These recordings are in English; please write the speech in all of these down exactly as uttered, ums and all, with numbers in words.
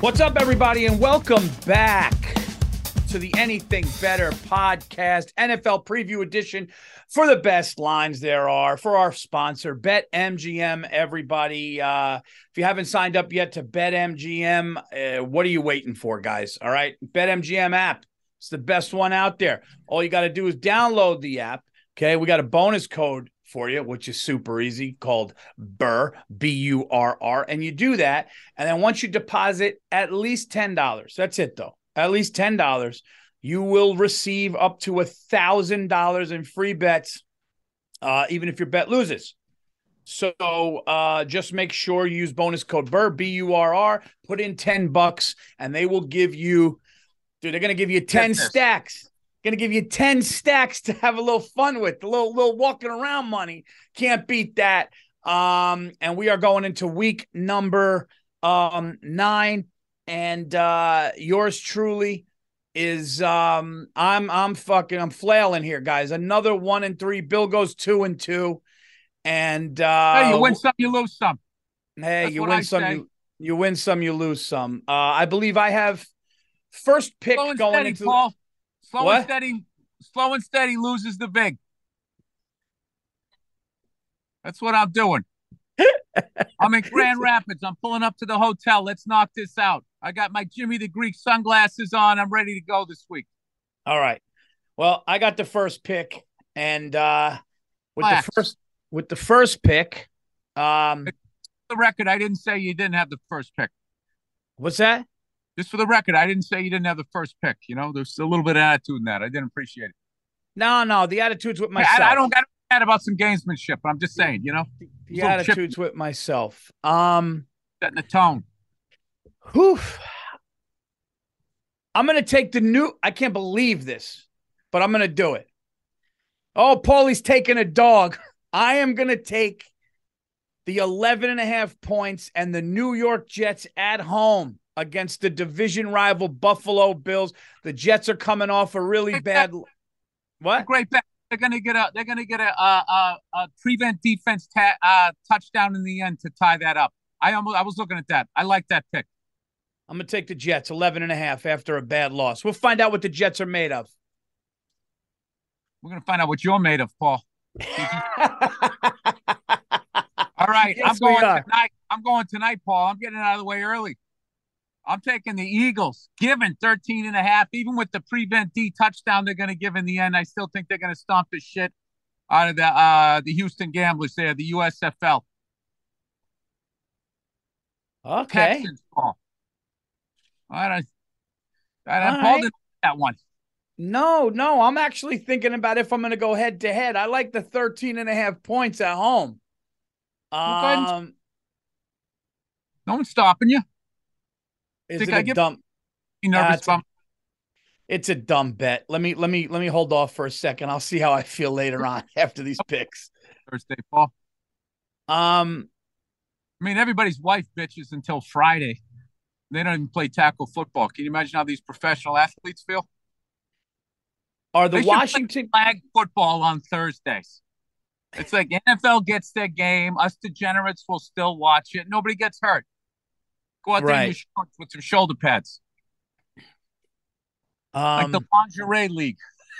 What's up, everybody, and welcome back to the Anything Better podcast, N F L preview edition for the best lines there are for our sponsor, BetMGM. Everybody, uh, if you haven't signed up yet to BetMGM, uh, what are you waiting for, guys? All right, BetMGM app. It's the best one out there. All you got to do is download the app. Okay, we got a bonus code for you, which is super easy, called B U R, B U R R. And you do that, and then once you deposit at least ten dollars, that's it though, at least ten dollars, you will receive up to one thousand dollars in free bets, uh, even if your bet loses. So uh, just make sure you use bonus code B U R, B U R R, put in ten bucks, and they will give you, dude, they're going to give you ten Business. stacks. Going to give you ten stacks to have a little fun with, a little, little walking around money. Can't beat that. Um, and we are going into week number um, nine. And uh, yours truly is, um, I'm, I'm fucking, I'm flailing here, guys. Another one and three. Bill goes two and two. And uh, Hey, you win some, you lose some. Hey, That's you what win I some, say. you, you win some, you lose some. Uh, I believe I have first pick Slow and going steady, into Paul. Slow What? and steady. Slow and steady loses the big. That's what I'm doing. I'm in Grand Rapids. I'm pulling up to the hotel. Let's knock this out. I got my Jimmy the Greek sunglasses on. I'm ready to go this week. All right. Well, I got the first pick, and uh, with Relax. the first with the first pick, um, For the record, I didn't say you didn't have the first pick. what's that? Just for the record, I didn't say you didn't have the first pick. You know, there's a little bit of attitude in that. I didn't appreciate it. No, no, the attitude's with I, myself. I don't got mad about some gamesmanship, but I'm just saying, you know, the little chip- attitude's with myself. Um, setting the tone. whew. I'm gonna take the new. I can't believe this, but I'm gonna do it. Oh, Paulie's taking a dog. I am gonna take the eleven and a half points and the New York Jets at home against the division rival Buffalo Bills. The Jets are coming off a really bad. What? Great bet. They're gonna get a. They're gonna get a a, a, a prevent defense ta- uh, touchdown in the end to tie that up. I almost. I was looking at that. I like that pick. I'm gonna take the Jets eleven and a half after a bad loss. We'll find out what the Jets are made of. We're gonna find out what you're made of, Paul. All right, Yes, I'm going we are. tonight. I'm going tonight, Paul. I'm getting out of the way early. I'm taking the Eagles, given thirteen and a half. Even with the prevent D touchdown they're going to give in the end, I still think they're going to stomp the shit out of the uh, the Houston Gamblers there, the U S F L. Okay. Texans, Paul. All right. All right, All Paul right. didn't like that one. No, no, I'm actually thinking about if I'm going to go head to head. I like the thirteen and a half points at home. Well, go ahead and- Um, No one's stopping you. is Think it I a give- dumb? You nervous, it's, a, bum? it's a dumb bet. Let me let me let me hold off for a second. I'll see how I feel later on after these picks. Thursday, Paul. Um, I mean, everybody's wife bitches until Friday. They don't even play tackle football. Can you imagine how these professional athletes feel? are the They should play Washington? flag football on Thursdays. It's like N F L gets their game. Us degenerates will still watch it. Nobody gets hurt. Go out there in your Right. shorts with some shoulder pads. Like the Um, lingerie league.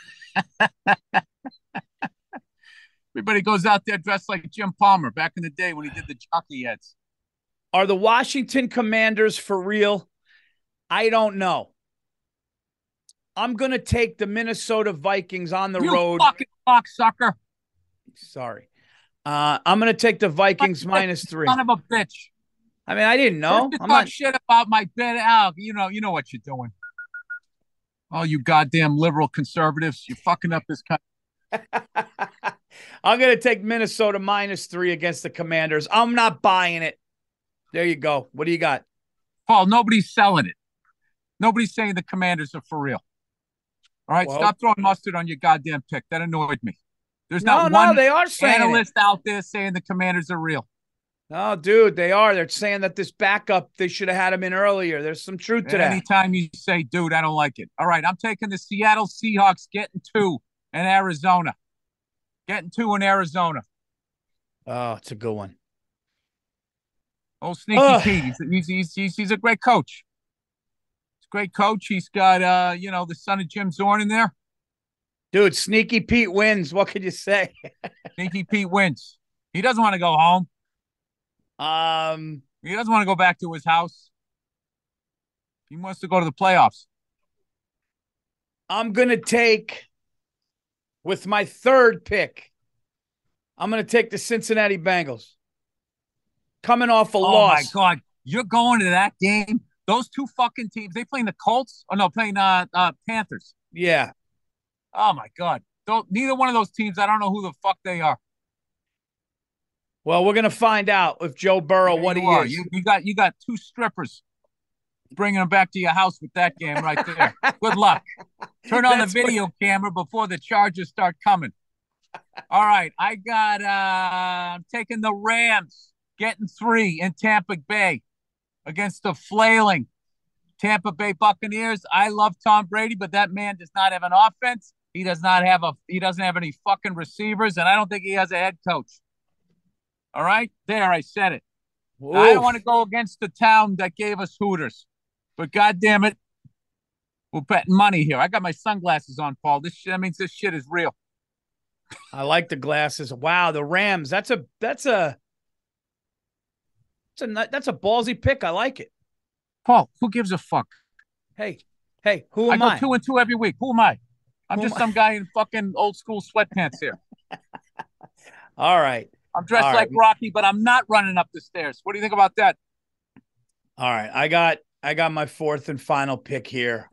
Everybody goes out there dressed like Jim Palmer back in the day when he did the jockey heads. are the Washington Commanders for real? I don't know. I'm gonna take the Minnesota Vikings on the You road. fucking cocksucker. Sorry. Uh, I'm going to take the Vikings minus three. Son of a bitch. I mean, I didn't know. First you I'm talk not. shit about my bed. Oh, you know, you know what you're doing. Oh, you goddamn liberal conservatives. You're fucking up this country. I'm going to take Minnesota minus three against the Commanders. I'm not buying it. There you go. What do you got? Paul, nobody's selling it. Nobody's saying the Commanders are for real. All right, Well- stop throwing mustard on your goddamn pick. That annoyed me. There's No, not no, one they are saying it. analyst out there saying the Commanders are real. No, dude, they are. They're saying that this backup, they should have had him in earlier. There's some truth to that. Anytime you say, dude, I don't like it. All right, I'm taking the Seattle Seahawks getting two in Arizona. Getting two in Arizona. Oh, it's a good one. Oh, Sneaky Ugh. Pete. He's, he's, he's, he's, he's a great coach. Great coach. He's got, uh, you know, the son of Jim Zorn in there. Dude, Sneaky Pete wins. What could you say? Sneaky Pete wins. He doesn't want to go home. Um, he doesn't want to go back to his house. He wants to go to the playoffs. I'm going to take, with my third pick, I'm going to take the Cincinnati Bengals. Coming off a oh loss. Oh, my God. You're going to that game? Those two fucking teams, they playing the Colts? Oh, no, playing uh, uh, Panthers. Yeah. Oh, my God. Don't, neither one of those teams, I don't know who the fuck they are. Well, we're going to find out if Joe Burrow yeah, what he are. is. You, you, got, you got two strippers bringing them back to your house with that game right there. Good luck. Turn on the video what... camera before the charges start coming. All right. I got, uh, I'm taking the Rams, getting three in Tampa Bay against the flailing Tampa Bay Buccaneers. I love Tom Brady, but that man does not have an offense. He does not have a, he doesn't have any fucking receivers, and I don't think he has a head coach. All right? There, I said it. I don't want to go against the town that gave us Hooters, but God damn it, we're betting money here. I got my sunglasses on, Paul. This shit, that means this shit is real. I like the glasses. Wow, the Rams. That's a, that's a, that's a, that's a ballsy pick. I like it. Paul, who gives a fuck? Hey, hey, who am I? I? go two and two every week. Who am I? I'm who just some I? guy in fucking old school sweatpants here. All right. I'm dressed All like right. Rocky, but I'm not running up the stairs. What do you think about that? All right. I got I got my fourth and final pick here.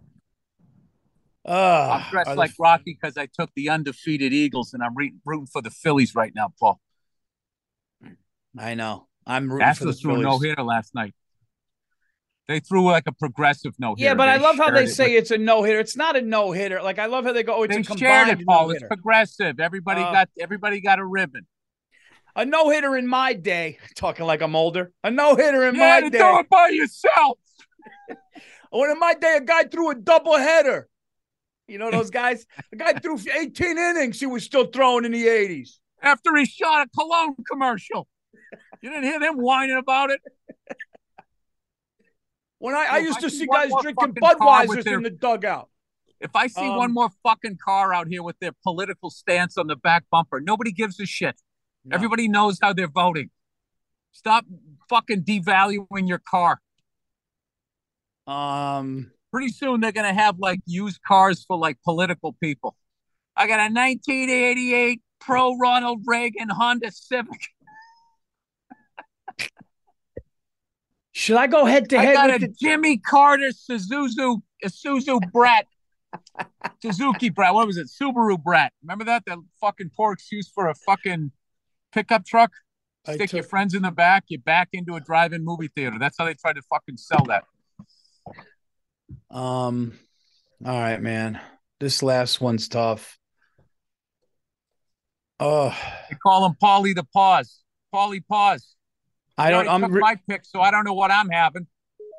Uh, I'm dressed like the... Rocky because I took the undefeated Eagles, and I'm re- rooting for the Phillies right now, Paul. I know. I'm rooting Astros for the threw Phillies. a no-hitter last night. They threw like a progressive no-hitter. Yeah, but they I love how they it say with... it's a no-hitter. It's not a no-hitter. Like I love how they go, oh, it's they a combined shared it, Paul. no-hitter. It's progressive. Everybody uh, got everybody got a ribbon. A no-hitter in my day, talking like I'm older. A no-hitter in yeah, my to day. do it by yourself. When in my day, a guy threw a doubleheader. You know those guys? A guy threw eighteen innings. He was still throwing in the eighties. After he shot a cologne commercial. You didn't hear them whining about it? When I, I used I to see guys drinking Budweisers their, in the dugout. If I see um, one more fucking car out here with their political stance on the back bumper, nobody gives a shit. No. Everybody knows how they're voting. Stop fucking devaluing your car. Um, Pretty soon they're going to have like used cars for like political people. I got a nineteen eighty-eight pro Ronald Reagan Honda Civic. Should I go head to head? I got with a the... Jimmy Carter Suzuki, a Suzuki Brat. Suzuki Brat. What was it? Subaru Brat. Remember that? That fucking poor excuse for a fucking pickup truck? Stick took... your friends in the back, you back into a drive-in movie theater. That's how they try to fucking sell that. Um, all right, man. This last one's tough. Oh, they call him Paulie the Pause. Paulie Pause. I don't. I'm took re- my pick, so I don't know what I'm having.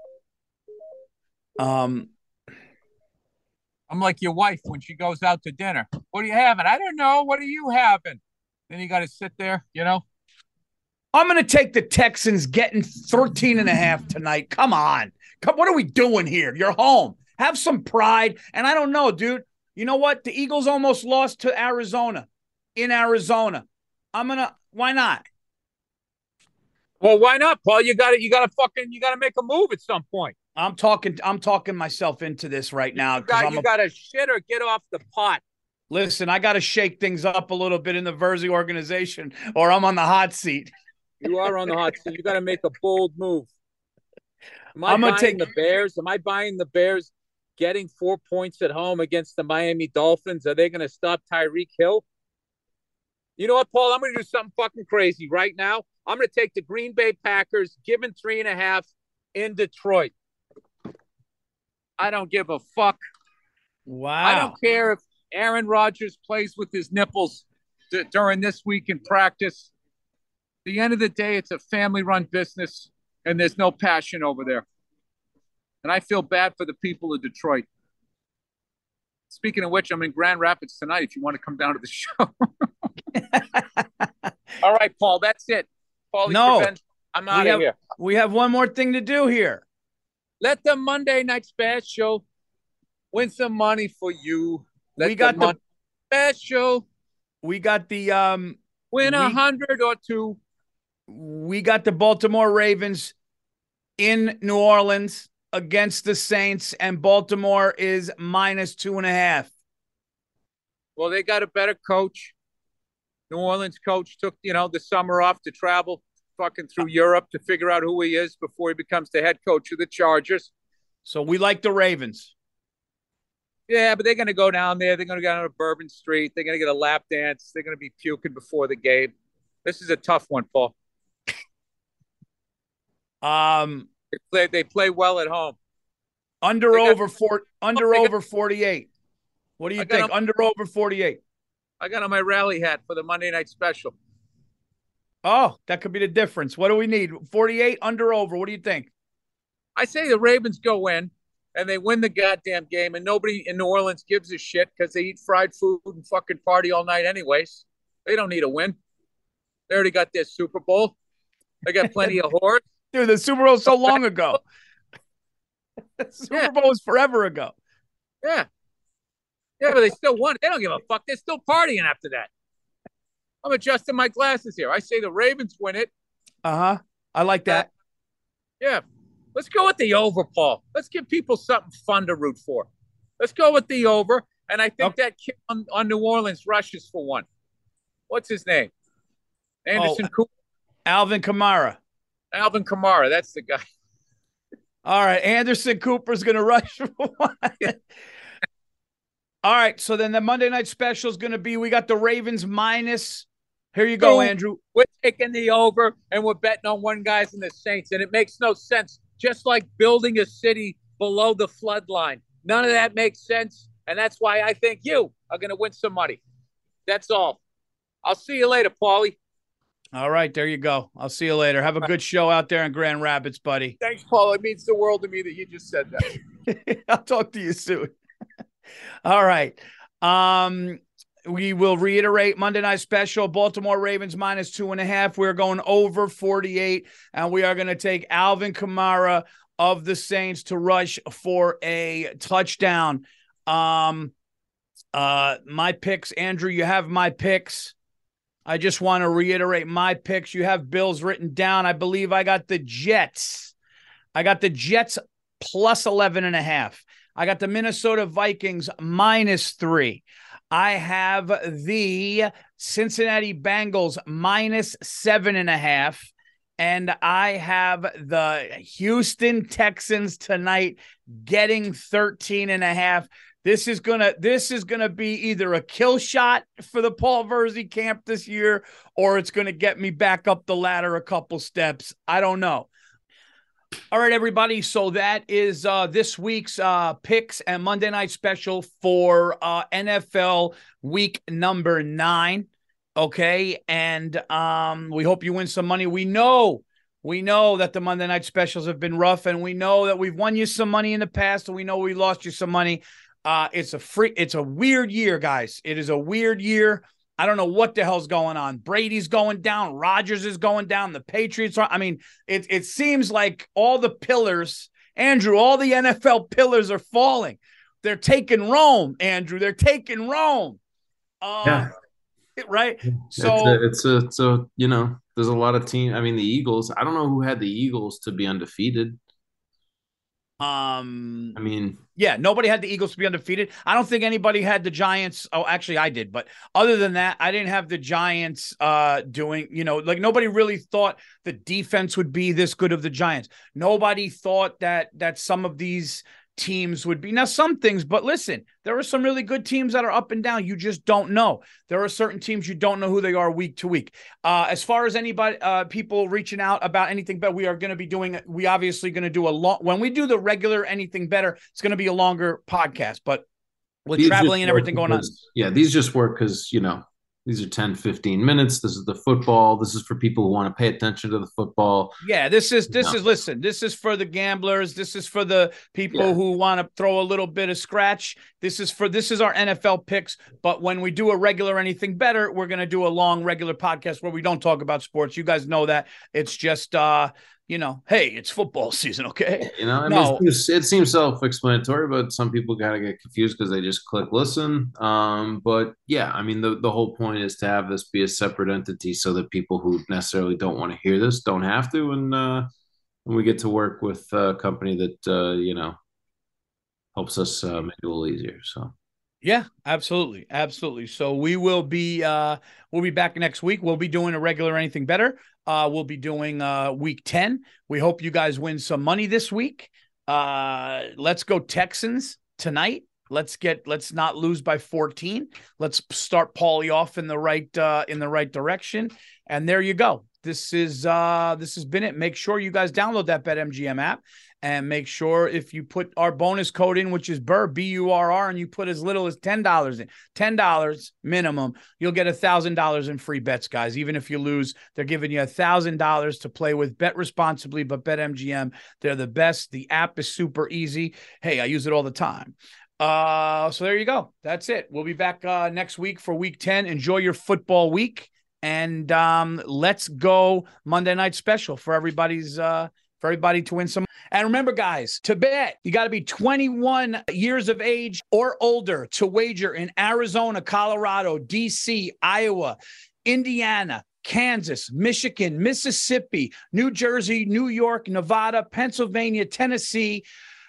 Um, I'm like your wife when she goes out to dinner. What are you having? I don't know. What are you having? Then you got to sit there, you know. I'm going to take the Texans getting thirteen and a half tonight. Come on. Come, what are we doing here? You're home. Have some pride. And I don't know, dude. You know what? The Eagles almost lost to Arizona in Arizona. I'm going to, why not? Well, why not, Paul? You got to, you got to fucking, you got to make a move at some point. I'm talking, I'm talking myself into this right now. You got, I'm you a, got to shit or get off the pot. Listen, I got to shake things up a little bit in the Verzi organization or I'm on the hot seat. You are on the hot seat. You got to make a bold move. Am I I'm buying take... the Bears? Am I buying the Bears getting four points at home against the Miami Dolphins? Are they going to stop Tyreek Hill? You know what, Paul? I'm going to do something fucking crazy right now. I'm going to take the Green Bay Packers, given three and a half in Detroit. I don't give a fuck. Wow. I don't care if Aaron Rodgers plays with his nipples d- during this week in practice. At the end of the day, it's a family-run business, and there's no passion over there. And I feel bad for the people of Detroit. Speaking of which, I'm in Grand Rapids tonight if you want to come down to the show. All right, Paul, that's it. Paulie no, Prevent, I'm out of here. We have one more thing to do here. Let the Monday night special win some money for you. Let we got the, the special. We got the um win a hundred or two. We got the Baltimore Ravens in New Orleans against the Saints, and Baltimore is minus two and a half. Well, they got a better coach. New Orleans coach took, you know, the summer off to travel fucking through Europe to figure out who he is before he becomes the head coach of the Chargers. So we like the Ravens. Yeah, but they're going to go down there. They're going to go down to Bourbon Street. They're going to get a lap dance. They're going to be puking before the game. This is a tough one, Paul. Um, they play. They play well at home. Under they over got, four. Under over got, forty-eight. What do you I think? On, under over forty-eight. I got on my rally hat for the Monday night special. Oh, that could be the difference. What do we need? forty-eight under over. What do you think? I say the Ravens go in and they win the goddamn game, and nobody in New Orleans gives a shit because they eat fried food and fucking party all night anyways. They don't need a win. They already got their Super Bowl. They got plenty of whores. Dude, the Super Bowl was so long ago. The Super yeah. Bowl was forever ago. Yeah. Yeah, but they still won. They don't give a fuck. They're still partying after that. I'm adjusting my glasses here. I say the Ravens win it. Uh-huh. I like that. Uh, yeah. Let's go with the over, Paul. Let's give people something fun to root for. Let's go with the over. And I think okay. that kid on, on New Orleans rushes for one. What's his name? Anderson oh, Cooper. Alvin Kamara. Alvin Kamara. That's the guy. All right. Anderson Cooper's going to rush for one. All right. So then the Monday night special is going to be, we got the Ravens minus. Here you go, Andrew. We're taking the over, and we're betting on one guy's in the Saints, and it makes no sense. Just like building a city below the flood line. None of that makes sense, and that's why I think you are going to win some money. That's all. I'll see you later, Paulie. All right, there you go. I'll see you later. Have a good show out there in Grand Rapids, buddy. Thanks, Paul. It means the world to me that you just said that. I'll talk to you soon. All right. Um, we will reiterate Monday night special, Baltimore Ravens minus two and a half. We're going over forty-eight, and we are going to take Alvin Kamara of the Saints to rush for a touchdown. Um, uh, my picks, Andrew, you have my picks. I just want to reiterate my picks. You have Bills written down. I believe I got the Jets. I got the Jets plus eleven and a half. I got the Minnesota Vikings minus three. I have the Cincinnati Bengals minus seven and a half. And I have the Houston Texans tonight getting thirteen and a half. This is gonna this is gonna be either a kill shot for the Paul Verzi camp this year, or it's gonna get me back up the ladder a couple steps. I don't know. All right, everybody. So that is uh, this week's uh, picks and Monday night special for uh, N F L week number nine. Okay, and um, we hope you win some money. We know. We know that the Monday night specials have been rough, and we know that we've won you some money in the past, and we know we lost you some money. Uh, it's a free, it's a weird year, guys. It is a weird year. I don't know what the hell's going on. Brady's going down. Rodgers is going down. The Patriots are, I mean, it, it seems like all the pillars, Andrew, all the N F L pillars are falling. They're taking Rome, Andrew. They're taking Rome. Uh, yeah. Right. So it's a, it's a, it's a, you know, there's a lot of team. I mean, the Eagles, I don't know who had the Eagles to be undefeated. Um, I mean, yeah, nobody had the Eagles to be undefeated. I don't think anybody had the Giants. Oh, actually, I did. But other than that, I didn't have the Giants uh, doing, you know, like nobody really thought the defense would be this good of the Giants. Nobody thought that that some of these teams would be. Now, some things, but listen, there are some really good teams that are up and down. You just don't know. There are certain teams you don't know who they are week to week. Uh, as far as anybody, uh, people reaching out about anything, but we are going to be doing, we obviously going to do a long, when we do the regular anything better, it's going to be a longer podcast, but with these traveling and everything going because, on. Yeah, these just work because, you know, these are ten, fifteen minutes. This is the football. This is for people who want to pay attention to the football. Yeah, this is, this is, listen, this is for the gamblers. This is for the people yeah. who want to throw a little bit of scratch. This is for, this is our N F L picks. But when we do a regular anything better, we're going to do a long regular podcast where we don't talk about sports. You guys know that. It's just, uh, you know, hey, it's football season, okay? You know, I No. mean, it seems, it seems self-explanatory, but some people gotta get confused because they just click listen. Um, but yeah, I mean, the, the whole point is to have this be a separate entity so that people who necessarily don't want to hear this don't have to, and uh, and we get to work with a company that uh, you know helps us uh, make it a little easier. So. Yeah, absolutely. Absolutely. So we will be uh we'll be back next week. We'll be doing a regular Anything Better. Uh we'll be doing uh week ten. We hope you guys win some money this week. Uh let's go Texans tonight. Let's get let's not lose by fourteen. Let's start Paulie off in the right uh in the right direction. And there you go. This is uh this has been it. Make sure you guys download that BetMGM app. And make sure if you put our bonus code in, which is B U R R, B U R R, and you put as little as ten dollars in, ten dollars minimum, you'll get one thousand dollars in free bets, guys. Even if you lose, they're giving you one thousand dollars to play with. Bet responsibly, but BetMGM, they're the best. The app is super easy. Hey, I use it all the time. Uh, so there you go. That's it. We'll be back uh, next week for week ten. Enjoy your football week. And um, let's go Monday Night Special for everybody's uh, for everybody to win some. And remember, guys, to bet, you got to be twenty-one years of age or older to wager in Arizona, Colorado, D C, Iowa, Indiana, Kansas, Michigan, Mississippi, New Jersey, New York, Nevada, Pennsylvania, Tennessee,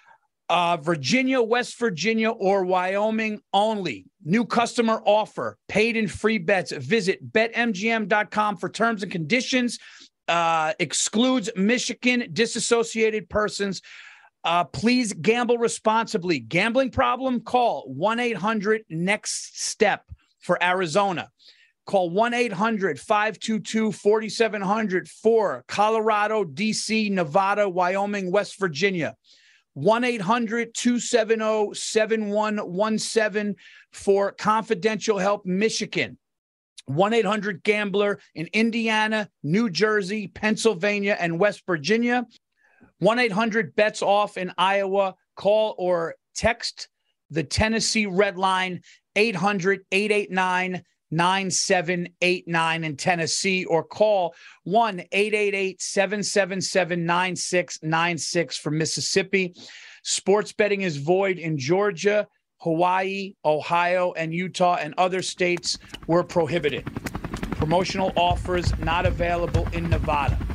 uh, Virginia, West Virginia, or Wyoming only. New customer offer, paid in free bets. Visit bet M G M dot com for terms and conditions. Uh, excludes Michigan disassociated persons. Uh, please gamble responsibly. Gambling problem? Call one eight hundred next step for Arizona. Call one eight hundred five two two four seven zero zero for Colorado, D C, Nevada, Wyoming, West Virginia. one eight hundred two seven zero seven one one seven for confidential help, Michigan. one eight hundred gambler in Indiana, New Jersey, Pennsylvania, and West Virginia. one eight hundred bets off in Iowa. Call or text the Tennessee Red Line, eight hundred eight eight nine nine seven eight nine in Tennessee, or call one eight eight eight seven seven seven nine six nine six for Mississippi. Sports betting is void in Georgia, Hawaii, Ohio, and Utah, and other states were prohibited. Promotional offers not available in Nevada.